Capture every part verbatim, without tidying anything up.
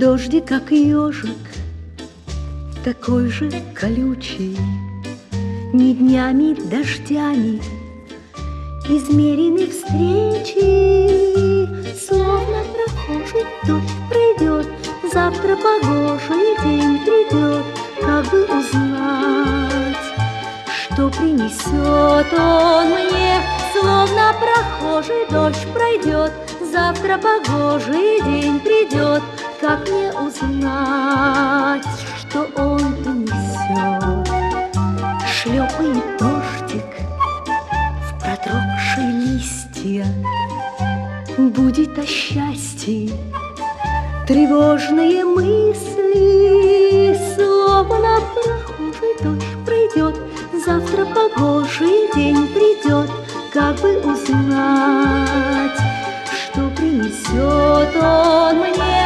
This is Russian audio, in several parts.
Дождик, как ежик, такой же колючий, ни днями, дождями измерены встречи. Словно прохожий дождь пройдет, завтра погожий день придет, как бы узнать, что принесет он мне. Словно прохожий дождь пройдет, завтра погожий день придет, как мне узнать, что он принесет. Шлепает дождик в продрогшие листья, будет о счастье тревожные мысли. Словно прохожий дождь пройдет, завтра погожий день придет, как бы узнать, что принесет он мне.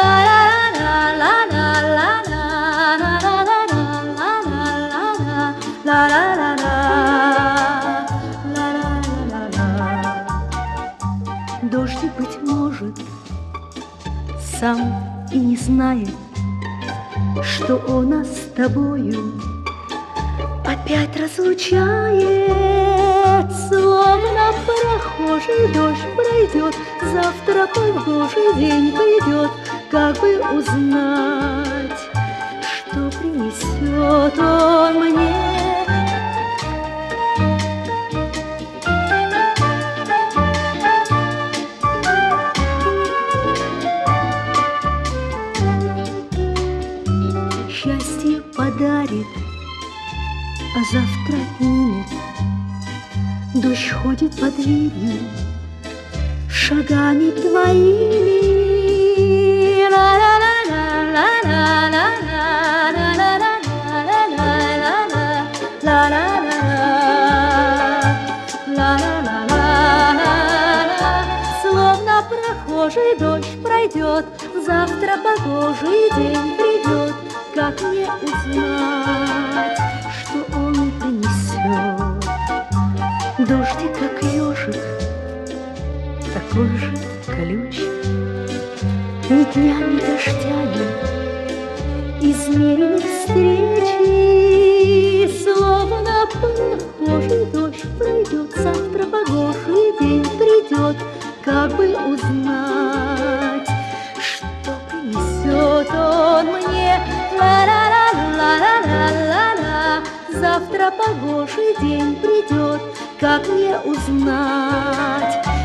Дождик, быть может, сам и не знает, что он нас с тобою опять разлучает. Словно прохожий дождь пройдет, завтра погожий день придет, как бы узнать, что принесет он мне. Счастье подарит, а завтра отнимет. Дождь ходит под дверью шагами твоими. Словно прохожий дождь пройдет, завтра погожий день придет, как мне узнать, что он принесет. Дождик, как ежик, такой же колючий, ни днями, ни дождями измерены встречи. Словно прохожий дождь пройдет, завтра погожий день придет, как бы узнать, что принесет он мне. Ла-ла-ла-ла-ла-ла-ла. Завтра погожий день придет, как мне узнать,